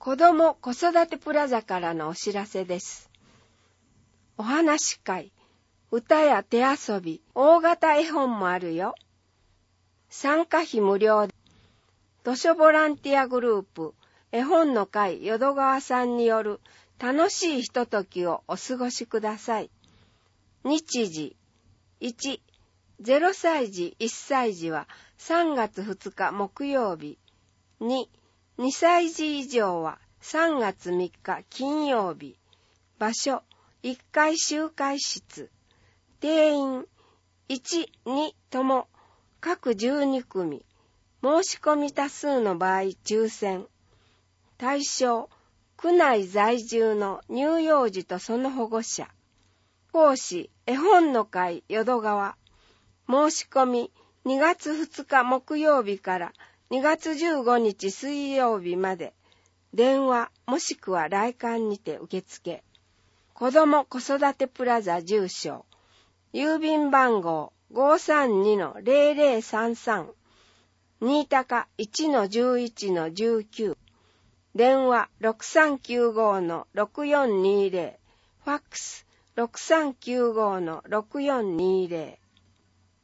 子ども子育てプラザからのお知らせです。お話会、歌や手遊び、大型絵本もあるよ。参加費無料で、図書ボランティアグループ、絵本の会淀川さんによる楽しいひとときをお過ごしください。日時、1、0歳児1歳児は3月2日木曜日。2、2歳児以上は3月3日金曜日。場所、1階集会室。定員、1、2とも各12組。申し込み多数の場合抽選。対象、区内在住の乳幼児とその保護者。講師、絵本の会淀川。申し込み、2月2日木曜日から2月15日水曜日まで。電話もしくは来館にて受付。子ども子育てプラザ住所。郵便番号 532-0033。新高 1-11-19。電話 6395-6420。ファックス 6395-6420。